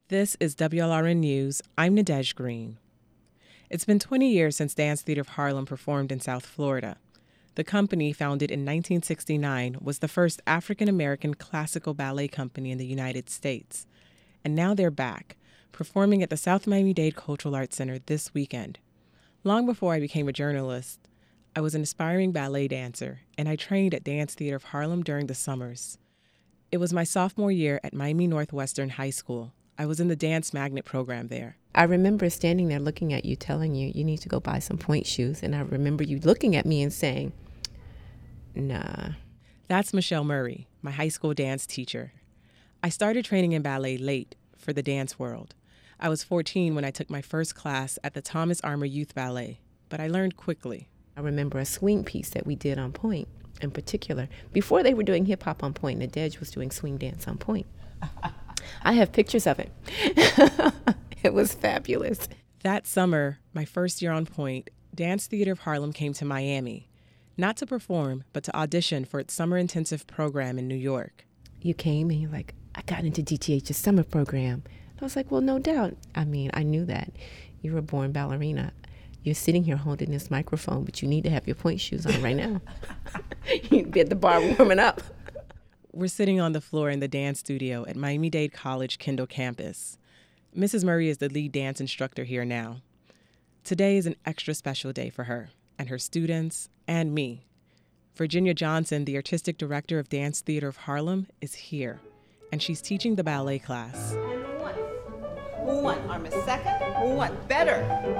This is WLRN News. I'm Nadege Green. It's been 20 years since Dance Theater of Harlem performed in South Florida. The company, founded in 1969, was the first African-American classical ballet company in the United States. And now they're back, performing at the South Miami-Dade Cultural Arts Center this weekend. Long before I became a journalist, I was an aspiring ballet dancer, and I trained at Dance Theater of Harlem during the summers. It was my sophomore year at Miami Northwestern High School. I was in the Dance Magnet program there. I remember standing there looking at you, telling you, you need to go buy some pointe shoes. And I remember you looking at me and saying, nah. That's Michelle Murray, my high school dance teacher. I started training in ballet late for the dance world. I was 14 when I took my first class at the Thomas Armour Youth Ballet, but I learned quickly. I remember a swing piece that we did on pointe in particular. Before they were doing hip-hop on pointe, Nadege was doing swing dance on pointe. I have pictures of it. It was fabulous. That summer, my first year on pointe, Dance Theater of Harlem came to Miami, not to perform, but to audition for its summer intensive program in New York. You came and you're like, I got into DTH's summer program. And I was like, well, no doubt. I mean, I knew that. You were a born ballerina. You're sitting here holding this microphone, but you need to have your pointe shoes on right now. You'd be at the bar warming up. We're sitting on the floor in the dance studio at Miami-Dade College Kendall campus. Mrs. Murray is the lead dance instructor here now. Today is an extra special day for her and her students and me. Virginia Johnson, the artistic director of Dance Theater of Harlem, is here, and she's teaching the ballet class. And one, arm is second, one, better.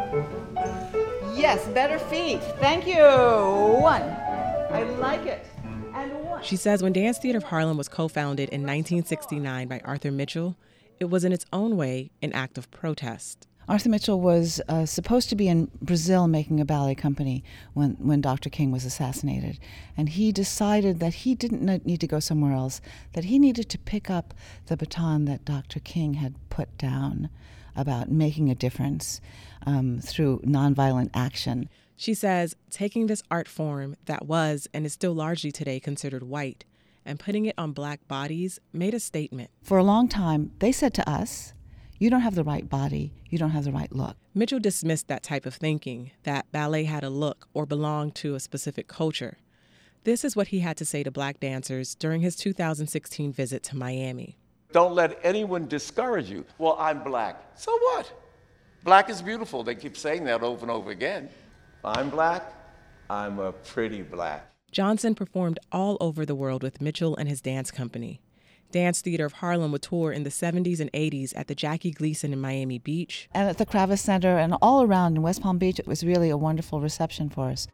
Yes, better feet, thank you, one, I like it. She says when Dance Theater of Harlem was co-founded in 1969 by Arthur Mitchell, it was in its own way an act of protest. Arthur Mitchell was supposed to be in Brazil making a ballet company when Dr. King was assassinated. And he decided that he didn't need to go somewhere else, that he needed to pick up the baton that Dr. King had put down about making a difference through nonviolent action. She says taking this art form that was and is still largely today considered white and putting it on black bodies made a statement. For a long time, they said to us, you don't have the right body, you don't have the right look. Mitchell dismissed that type of thinking, that ballet had a look or belonged to a specific culture. This is what he had to say to black dancers during his 2016 visit to Miami. Don't let anyone discourage you. Well, I'm black. So what? Black is beautiful. They keep saying that over and over again. I'm black, I'm a pretty black. Johnson performed all over the world with Mitchell and his dance company. Dance Theater of Harlem would tour in the 70s and 80s at the Jackie Gleason in Miami Beach. And at the Kravis Center and all around in West Palm Beach, it was really a wonderful reception for us.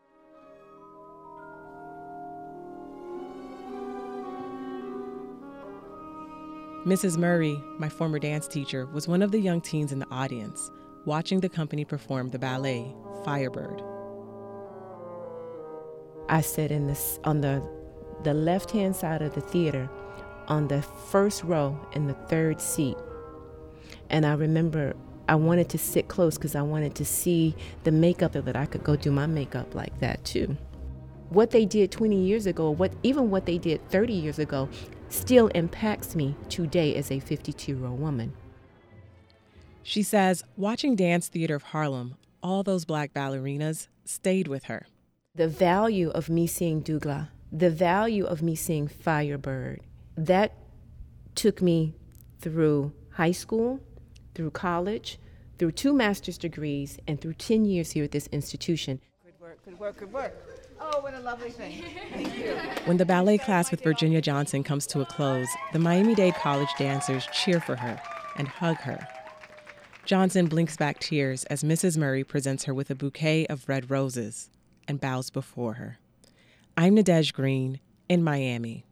Mrs. Murray, my former dance teacher, was one of the young teens in the audience, watching the company perform the ballet, Firebird. I sat on the left-hand side of the theater on the first row in the third seat. And I remember I wanted to sit close because I wanted to see the makeup so that I could go do my makeup like that too. What they did 20 years ago, even what they did 30 years ago, still impacts me today as a 52-year-old woman. She says watching Dance Theater of Harlem, all those black ballerinas stayed with her. The value of me seeing Douglas, the value of me seeing Firebird, that took me through high school, through college, through 2 master's degrees, and through 10 years here at this institution. Good work, good work, good work. Oh, what a lovely thing. Thank you. When the ballet class with Virginia Johnson comes to a close, the Miami-Dade College dancers cheer for her and hug her. Johnson blinks back tears as Mrs. Murray presents her with a bouquet of red roses and bows before her. I'm Nadege Green in Miami.